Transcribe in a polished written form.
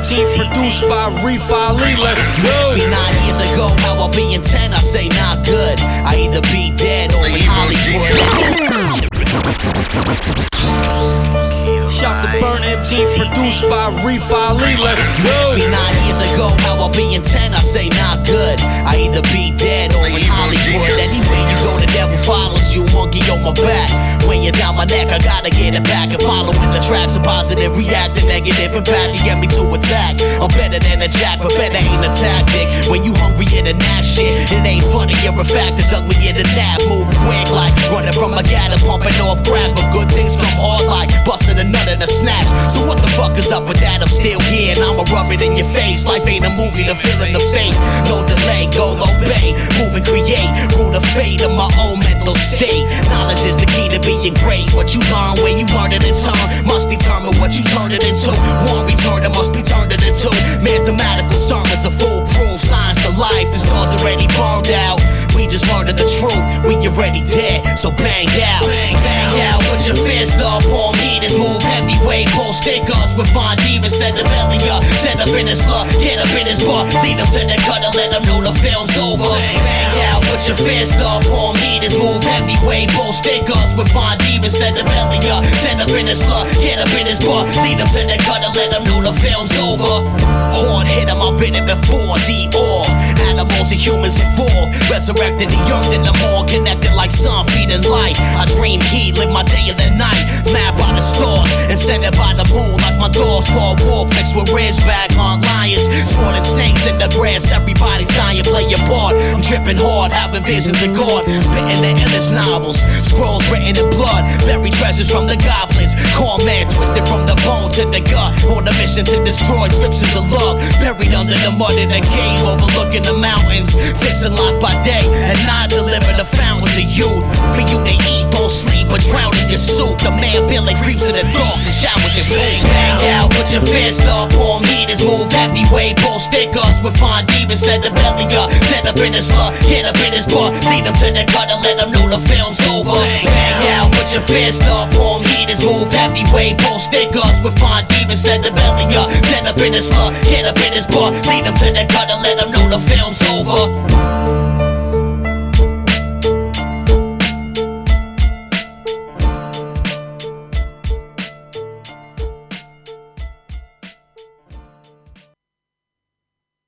Jeans produced by Reef Ali, let's go. You asked me 9 years ago how I'll be in 10, I say not good. I either be dead or in Hollywood. Shop the Burn M Jeans produced by Reef Ali, let's You asked go. me 9 years ago how I'll be in 10, I say not good. I either be dead or in Hollywood. Anywhere you go, the devil follows you, monkey on my back. When you're down my neck, I gotta get it back. And following the tracks, a positive react to negative impact to get me to attack. I'm better than a jack, but better ain't a tactic. When you hungrier than that shit, it ain't funny, you're a fact. It's uglier than that. Move quick like running from a gat and pumping off crack. But good things come hard like busting a nut in a snatch. So what the fuck is up with that? I'm still here and I'ma rub it in your face. Life ain't a movie, the feeling the fate. No delay, go obey, move and create. Rule the fate of my own mental state. Knowledge is the key to being great. What you learn when you learn it in time must determine what you turn it into. One return that must be turned it into. Mathematical sermons are foolproof. Science of life, the stars already burned out. We just learned the truth, we already dead, so bang out. Bang out, put your fist up on me. This move heavyweight, pull stickers with fine demons. Set the belly up, set up in his slut, get up in his butt. Lead him to the cutter, let him know the film's over. Bang out, put your fist up on me. This move heavyweight, pull stickers with fine demons. Set the belly up, set up in his slut, get up in his butt. Lead him to the cutter, let him know the film's over. Hard hit him, I've been it before, Z-Or. Animals and humans involved, resurrected the earth in the morgue, connected like sun, feeding light. I dream heat, live my day and the night, mapped by the stars, and sent it by the moon like my dogs. Paul Wolf mixed with Ridgeback on lions, sporting snakes in the grass. Everybody's dying, play your part. I'm tripping hard, having visions of God, spitting the illest novels, scrolls written in blood, buried treasures from the goblins. Call man twisted from the bone to the gut, on a mission to destroy scriptures of love, buried under the mud in a cave overlooking the mountains. Fixing life by day and night, deliver the fountains of youth. For you to eat, don't sleep, or drown in your soup. The man feeling creeps in the dark, the showers and bang out, put your fist up on me. This move heavyweight, pull stickers with fine demons. Set the belly up, set up in his slut, get up in his butt. Lead him to the gutter, let him know the film's over. Bang out, put your fist up on me. This move heavyweight, pull stickers with fine demons. Set the belly up, set up in his slut, get up in his butt. Lead him to the gutter, let him know the film's over.